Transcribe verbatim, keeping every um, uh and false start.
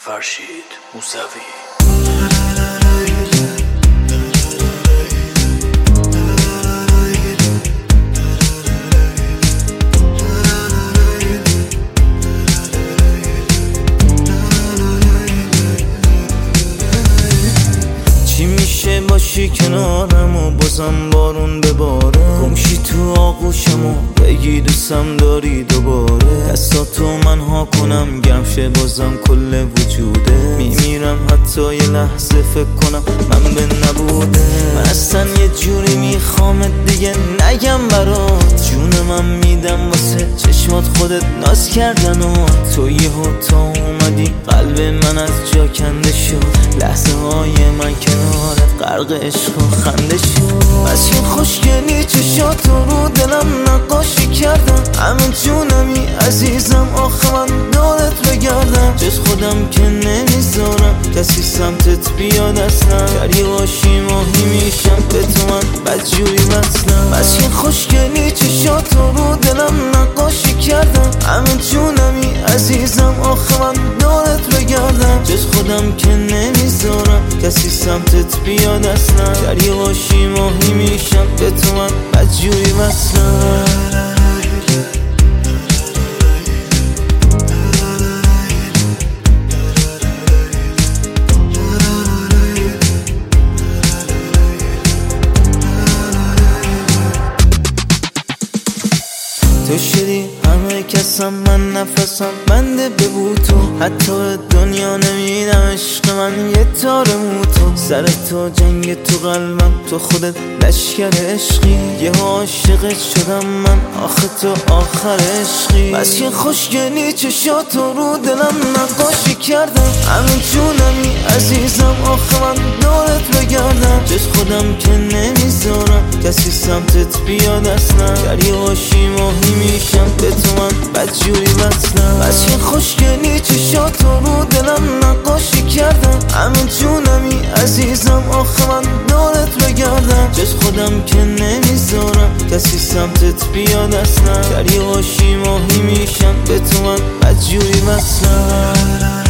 فرشید موسوی. چی میشه باشی کنارم و بازم بارون بباره، گمشی تو آغوشم و بگی دوستم داری دوباره، دستاتو من ها کنم گرم شه بازم کل وجوده، میمیرم حتی یه لحظه فکر کنم من به نبوده. من اصلا یه جوری میخوامت دیگه نگم برات، جون من میدم واسه چشمات خودت ناز کردن و تو یهو تا اومدی قلب من از جا کنده شد، لحظه های من کنارت غرق عشق و خنده شد. بس که خوشگلی چشاتو رو دلم نقاشی کردم، همه جونمی عزیزم آخه من دارت بگردم، جز خودم که نمیذارم کسی سمتت بیاد اصلا، دریا باشی ماهی میشم به تو من بدجوری وصلم. بس که خوشگلی چشاتو رو دلم نقاشی کردم، همه جونمی عزیزم آخه من دارت بگردم، جز خودم که نمیذارم کسی سمتت بیاد اصلا، دریا باشی ماهی میشم به تو من بدجوری وصلم. تو شدی همه کسم، من نفسم بنده ببو تو، حتی دنیا نمیدم عشق من یه تار موتو، سر تو جنگ تو قلبم، تو خودت لشکر عشقی، یه عاشقت شدم من آخه تو آخر عشقی. بس که خوشگلی چشاتو رو دلم نقاشی کردم، همه جونمی عزیزم آخه من دارت بگردم، جز خودم که نمیذارم کسی سمتت بیاد اصلا، دریا باشی ماهی میشم به تو من بدجوری وصلم. بس که خوشگلی چشاتو رو دلم نقاشی کردم، همه جونمی عزیزم آخه من دارت بگردم، جز خودم که نمیذارم کسی سمتت بیاد اصلا، دریا باشی ماهی میشم به تو من بدجوری وصلم.